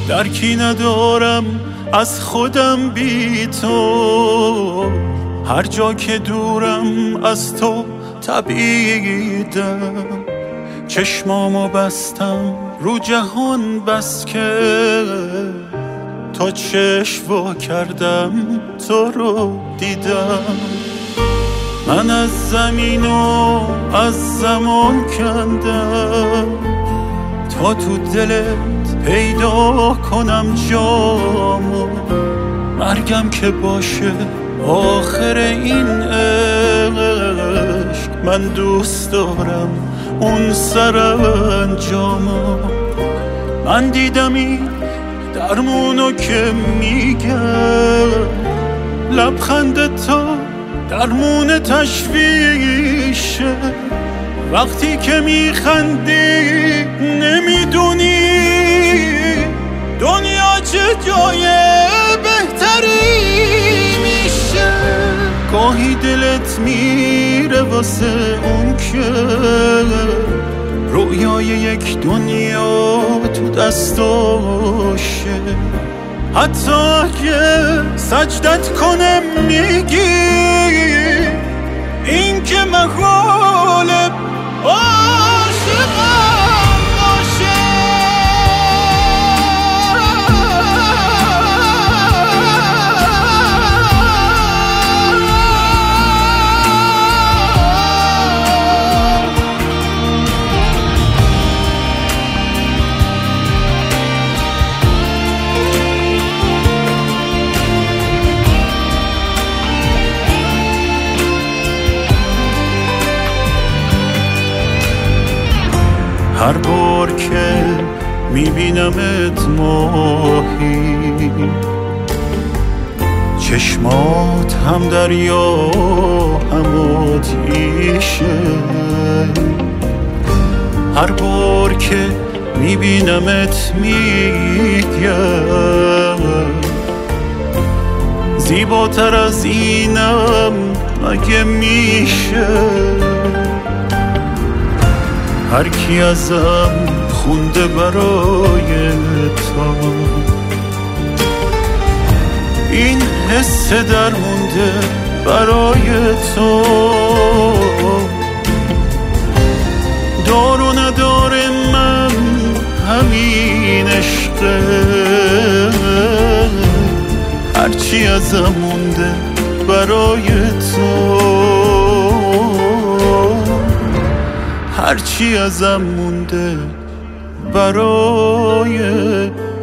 درکی ندارم از خودم بی تو، هر جا که دورم از تو تبعیدم. چشمامو بستم رو جهان بس که تا چشم وا کردم تو رو دیدم. من از زمین و از زمان کندم تا تو دلت پیدا کنم جامو. مرگم که باشه آخر این عشق، من دوست دارم اون سرانجامو. من دیدم این درمونو که میگم، لبخند تا درمون تشویشه. وقتی که میخندی نمیدونی دنیا چه جای بهتری میشه. گاهی دلت میره واسه اون که رویای یک دنیا تو دستاشه. حتی اگه سجدت کنم میگی این که محاله عاشقم باشه. هر بار که میبینمت ماهی، چشمات هم دریا هم آتیشه. هر بار که میبینمت میگم زیباتر از اینم مگه میشه. هر کی ازم خونده برای تو این حس درمونده برای تو. دار و نداره من همین عشقه، هرچی ازم مونده برای تو، هرچی ازم مونده برای